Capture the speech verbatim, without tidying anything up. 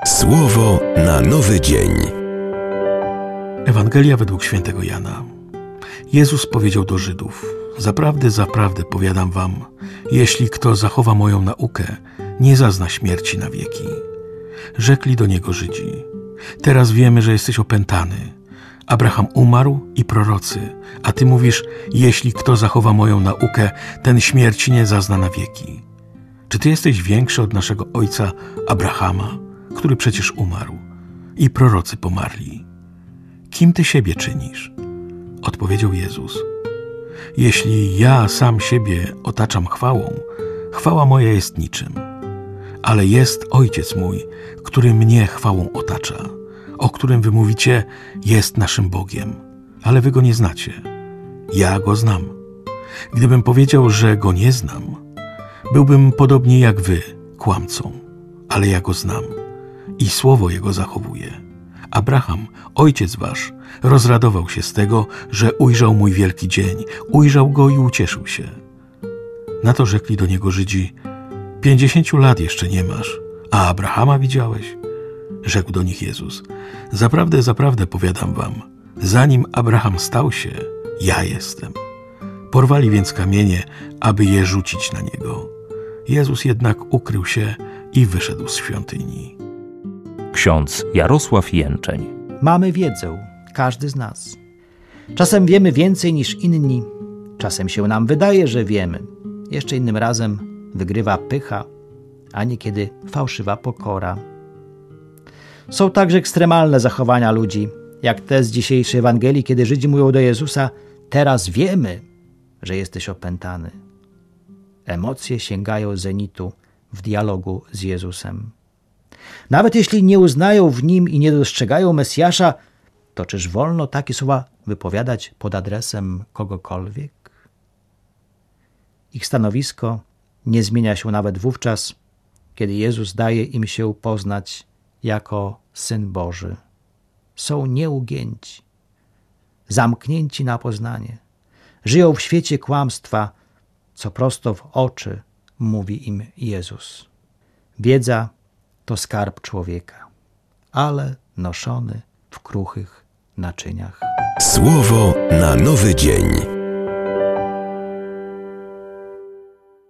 Słowo na nowy dzień. Ewangelia według świętego Jana. Jezus powiedział do Żydów: Zaprawdę, zaprawdę powiadam wam, jeśli kto zachowa moją naukę, nie zazna śmierci na wieki. Rzekli do niego Żydzi: Teraz wiemy, że jesteś opętany. Abraham umarł i prorocy, a ty mówisz: jeśli kto zachowa moją naukę, ten śmierci nie zazna na wieki. Czy ty jesteś większy od naszego ojca Abrahama, który przecież umarł, i prorocy pomarli? Kim ty siebie czynisz? Odpowiedział Jezus: Jeśli ja sam siebie otaczam chwałą, chwała moja jest niczym. Ale jest Ojciec mój, który mnie chwałą otacza, o którym wy mówicie: jest naszym Bogiem, ale wy go nie znacie. Ja go znam. Gdybym powiedział, że go nie znam, byłbym podobnie jak wy, kłamcą, ale ja go znam i słowo jego zachowuję. Abraham, ojciec wasz, rozradował się z tego, że ujrzał mój wielki dzień, ujrzał go i ucieszył się. Na to rzekli do niego Żydzi: Pięćdziesięciu lat jeszcze nie masz, a Abrahama widziałeś? Rzekł do nich Jezus: Zaprawdę, zaprawdę powiadam wam, zanim Abraham stał się, ja jestem. Porwali więc kamienie, aby je rzucić na niego. Jezus jednak ukrył się i wyszedł z świątyni. Ksiądz Jarosław Jęczeń. Mamy wiedzę, każdy z nas. Czasem wiemy więcej niż inni, czasem się nam wydaje, że wiemy. Jeszcze innym razem wygrywa pycha, a niekiedy fałszywa pokora. Są także ekstremalne zachowania ludzi, jak te z dzisiejszej Ewangelii, kiedy Żydzi mówią do Jezusa: teraz wiemy, że jesteś opętany. Emocje sięgają zenitu w dialogu z Jezusem. Nawet jeśli nie uznają w nim i nie dostrzegają Mesjasza, to czyż wolno takie słowa wypowiadać pod adresem kogokolwiek? Ich stanowisko nie zmienia się nawet wówczas, kiedy Jezus daje im się poznać jako Syn Boży. Są nieugięci, zamknięci na poznanie. Żyją w świecie kłamstwa, co prosto w oczy mówi im Jezus. Wiedza to skarb człowieka, ale noszony w kruchych naczyniach. Słowo na nowy dzień.